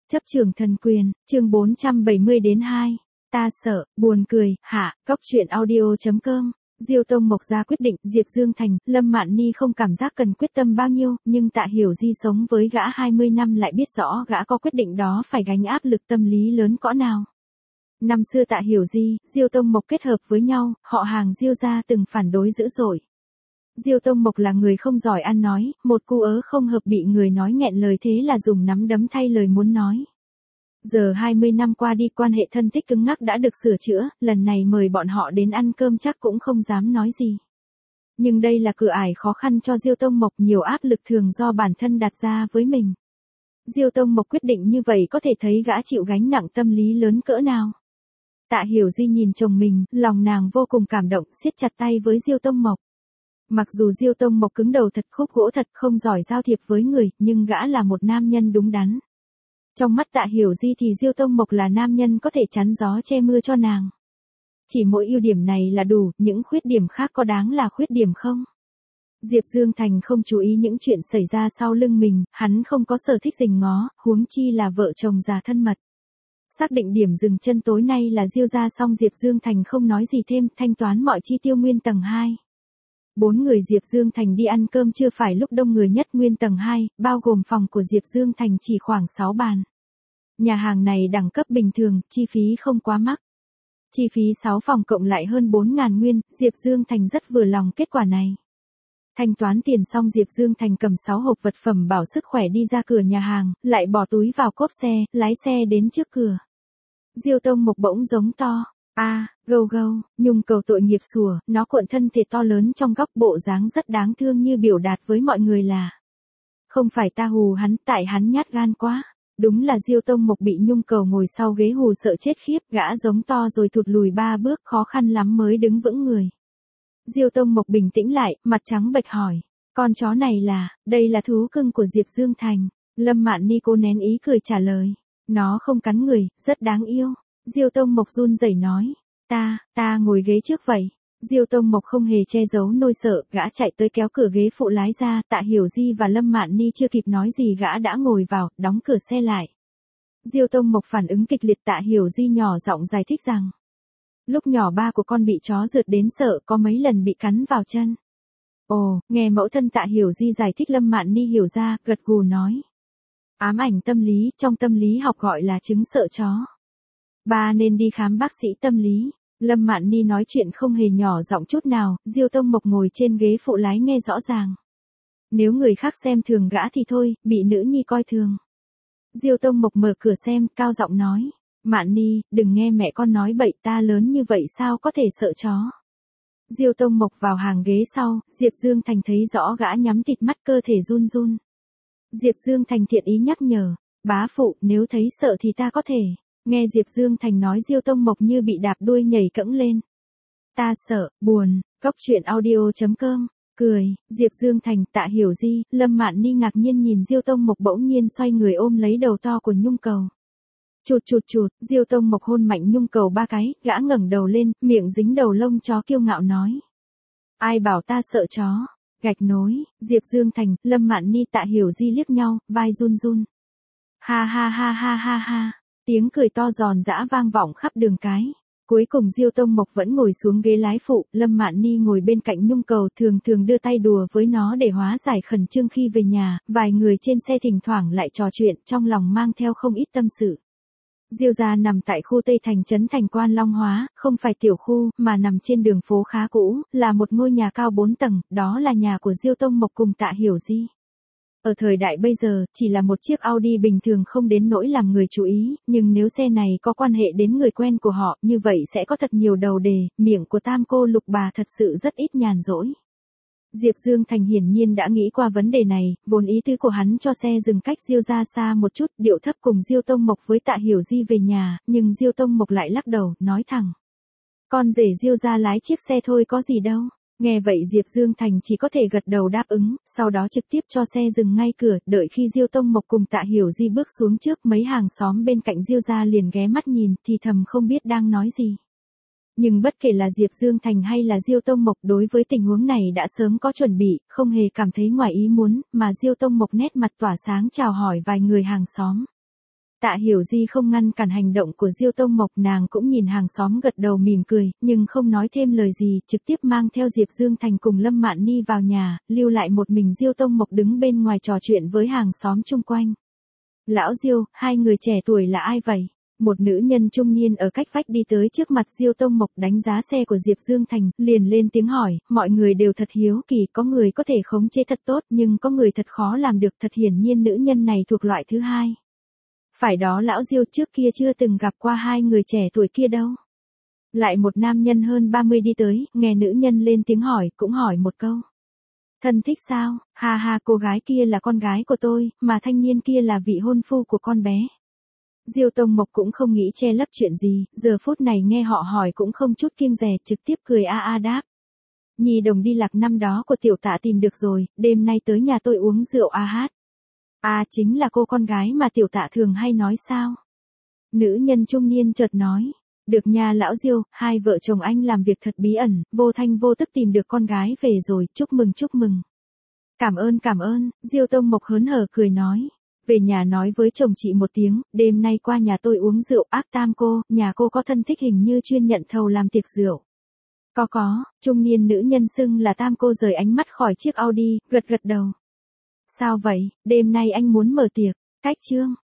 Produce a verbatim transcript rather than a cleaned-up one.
Chấp trường thần quyền, chương bốn trăm bảy mươi đến hai. Ta sợ, buồn cười, hạ, góc truyện audio chấm com. Diêu Tông Mộc ra quyết định, Diệp Dương Thành, Lâm Mạn Ni không cảm giác cần quyết tâm bao nhiêu, nhưng Tạ Hiểu Di sống với gã hai mươi năm lại biết rõ gã có quyết định đó phải gánh áp lực tâm lý lớn cỡ nào. Năm xưa Tạ Hiểu Di, Diêu Tông Mộc kết hợp với nhau, họ hàng Diêu gia từng phản đối dữ dội. Diêu Tông Mộc là người không giỏi ăn nói, một cú ớ không hợp bị người nói nghẹn lời thế là dùng nắm đấm thay lời muốn nói. Giờ hai mươi năm qua đi quan hệ thân thích cứng ngắc đã được sửa chữa, lần này mời bọn họ đến ăn cơm chắc cũng không dám nói gì. Nhưng đây là cửa ải khó khăn cho Diêu Tông Mộc, nhiều áp lực thường do bản thân đặt ra với mình. Diêu Tông Mộc quyết định như vậy có thể thấy gã chịu gánh nặng tâm lý lớn cỡ nào. Tạ Hiểu Di nhìn chồng mình, lòng nàng vô cùng cảm động, siết chặt tay với Diêu Tông Mộc. Mặc dù Diêu Tông Mộc cứng đầu thật, khúc gỗ thật, không giỏi giao thiệp với người, nhưng gã là một nam nhân đúng đắn. Trong mắt Tạ Hiểu Di thì Diêu Tông Mộc là nam nhân có thể chắn gió che mưa cho nàng. Chỉ mỗi ưu điểm này là đủ, những khuyết điểm khác có đáng là khuyết điểm không? Diệp Dương Thành không chú ý những chuyện xảy ra sau lưng mình, hắn không có sở thích rình ngó, huống chi là vợ chồng già thân mật. Xác định điểm dừng chân tối nay là Diêu gia xong, Diệp Dương Thành không nói gì thêm, thanh toán mọi chi tiêu nguyên tầng hai. Bốn người Diệp Dương Thành đi ăn cơm chưa phải lúc đông người nhất nguyên tầng hai, bao gồm phòng của Diệp Dương Thành chỉ khoảng sáu bàn. Nhà hàng này đẳng cấp bình thường, chi phí không quá mắc. Chi phí sáu phòng cộng lại hơn bốn ngàn nguyên, Diệp Dương Thành rất vừa lòng kết quả này. Thanh toán tiền xong, Diệp Dương Thành cầm sáu hộp vật phẩm bảo sức khỏe đi ra cửa nhà hàng, lại bỏ túi vào cốp xe, lái xe đến trước cửa. Diêu Tông Mộc bỗng giống to. A, à, gâu gâu, nhung cầu tội nghiệp sủa, nó cuộn thân thể to lớn trong góc, bộ dáng rất đáng thương như biểu đạt với mọi người là: không phải ta hù hắn, tại hắn nhát gan quá. Đúng là Diêu Tông Mộc bị nhung cầu ngồi sau ghế hù sợ chết khiếp, gã giống to rồi thụt lùi ba bước, khó khăn lắm mới đứng vững người. Diêu Tông Mộc bình tĩnh lại, mặt trắng bệch hỏi: con chó này là, đây là thú cưng của Diệp Dương Thành. Lâm Mạn Ni cố nén ý cười trả lời: nó không cắn người, rất đáng yêu. Diêu Tông Mộc run rẩy nói: ta, ta ngồi ghế trước vậy. Diêu Tông Mộc không hề che giấu nỗi sợ, gã chạy tới kéo cửa ghế phụ lái ra, Tạ Hiểu Di và Lâm Mạn Ni chưa kịp nói gì gã đã ngồi vào, đóng cửa xe lại. Diêu Tông Mộc phản ứng kịch liệt, Tạ Hiểu Di nhỏ giọng giải thích rằng: lúc nhỏ ba của con bị chó rượt đến sợ, có mấy lần bị cắn vào chân. Ồ, nghe mẫu thân Tạ Hiểu Di giải thích, Lâm Mạn Ni hiểu ra, gật gù nói: ám ảnh tâm lý, trong tâm lý học gọi là chứng sợ chó. Ba nên đi khám bác sĩ tâm lý. Lâm Mạn Ni nói chuyện không hề nhỏ giọng chút nào, Diêu Tông Mộc ngồi trên ghế phụ lái nghe rõ ràng. Nếu người khác xem thường gã thì thôi, bị nữ nhi coi thường. Diêu Tông Mộc mở cửa xem, cao giọng nói: Mạn Ni, đừng nghe mẹ con nói bậy, ta lớn như vậy sao có thể sợ chó. Diêu Tông Mộc vào hàng ghế sau, Diệp Dương Thành thấy rõ gã nhắm tịt mắt, cơ thể run run. Diệp Dương Thành thiện ý nhắc nhở: bá phụ, nếu thấy sợ thì ta có thể. Nghe Diệp Dương Thành nói, Diêu Tông Mộc như bị đạp đuôi nhảy cẫng lên. Ta sợ, buồn, góc truyện audio chấm com, cười, Diệp Dương Thành, Tạ Hiểu Di, Lâm Mạn Ni ngạc nhiên nhìn Diêu Tông Mộc bỗng nhiên xoay người ôm lấy đầu to của nhung cầu. Chụt chụt chụt, Diêu Tông Mộc hôn mạnh nhung cầu ba cái, gã ngẩng đầu lên, miệng dính đầu lông chó kiêu ngạo nói: ai bảo ta sợ chó. Gạch nối, Diệp Dương Thành, Lâm Mạn Ni, Tạ Hiểu Di liếc nhau, vai run run. Ha ha ha ha ha ha. Tiếng cười to giòn giã vang vọng khắp đường cái. Cuối cùng Diêu Tông Mộc vẫn ngồi xuống ghế lái phụ, Lâm Mạn Ni ngồi bên cạnh nhung cầu, thường thường đưa tay đùa với nó để hóa giải khẩn trương khi về nhà, vài người trên xe thỉnh thoảng lại trò chuyện, trong lòng mang theo không ít tâm sự. Diêu gia nằm tại khu Tây Thành trấn Thành Quan Long Hóa, không phải tiểu khu, mà nằm trên đường phố khá cũ, là một ngôi nhà cao bốn tầng, đó là nhà của Diêu Tông Mộc cùng Tạ Hiểu Di. Ở thời đại bây giờ, chỉ là một chiếc Audi bình thường không đến nỗi làm người chú ý, nhưng nếu xe này có quan hệ đến người quen của họ, như vậy sẽ có thật nhiều đầu đề, miệng của tam cô lục bà thật sự rất ít nhàn rỗi. Diệp Dương Thành hiển nhiên đã nghĩ qua vấn đề này, vốn ý tứ của hắn cho xe dừng cách Diêu gia xa một chút, điệu thấp cùng Diêu Tông Mộc với Tạ Hiểu Di về nhà, nhưng Diêu Tông Mộc lại lắc đầu, nói thẳng: con rể Diêu gia lái chiếc xe thôi có gì đâu. Nghe vậy Diệp Dương Thành chỉ có thể gật đầu đáp ứng, sau đó trực tiếp cho xe dừng ngay cửa, đợi khi Diêu Tông Mộc cùng Tạ Hiểu Di bước xuống trước, mấy hàng xóm bên cạnh Diêu gia liền ghé mắt nhìn, thì thầm không biết đang nói gì. Nhưng bất kể là Diệp Dương Thành hay là Diêu Tông Mộc, đối với tình huống này đã sớm có chuẩn bị, không hề cảm thấy ngoài ý muốn, mà Diêu Tông Mộc nét mặt tỏa sáng chào hỏi vài người hàng xóm. Tạ Hiểu Di không ngăn cản hành động của Diêu Tông Mộc, nàng cũng nhìn hàng xóm gật đầu mỉm cười, nhưng không nói thêm lời gì, trực tiếp mang theo Diệp Dương Thành cùng Lâm Mạn Ni vào nhà, lưu lại một mình Diêu Tông Mộc đứng bên ngoài trò chuyện với hàng xóm chung quanh. Lão Diêu, hai người trẻ tuổi là ai vậy? Một nữ nhân trung niên ở cách vách đi tới trước mặt Diêu Tông Mộc đánh giá xe của Diệp Dương Thành, liền lên tiếng hỏi, mọi người đều thật hiếu kỳ, có người có thể khống chế thật tốt nhưng có người thật khó làm được, thật hiển nhiên nữ nhân này thuộc loại thứ hai. Phải đó lão Diêu, trước kia chưa từng gặp qua hai người trẻ tuổi kia đâu. Lại một nam nhân hơn ba mươi đi tới, nghe nữ nhân lên tiếng hỏi, cũng hỏi một câu. Thân thích sao? Ha ha, cô gái kia là con gái của tôi, mà thanh niên kia là vị hôn phu của con bé. Diêu Tông Mộc cũng không nghĩ che lấp chuyện gì, giờ phút này nghe họ hỏi cũng không chút kiêng dè, trực tiếp cười a a đáp. Nhi đồng đi lạc năm đó của tiểu Tạ tìm được rồi, đêm nay tới nhà tôi uống rượu a hát. À chính là cô con gái mà tiểu Tạ thường hay nói sao? Nữ nhân trung niên chợt nói. Được nha lão Diêu, hai vợ chồng anh làm việc thật bí ẩn, vô thanh vô tức tìm được con gái về rồi, chúc mừng chúc mừng. Cảm ơn cảm ơn, Diêu Tông Mộc hớn hở cười nói. Về nhà nói với chồng chị một tiếng, đêm nay qua nhà tôi uống rượu. Ác tam cô, nhà cô có thân thích hình như chuyên nhận thầu làm tiệc rượu. Có có, trung niên nữ nhân xưng là tam cô rời ánh mắt khỏi chiếc Audi, gật gật đầu. Sao vậy, đêm nay anh muốn mở tiệc, cách chương.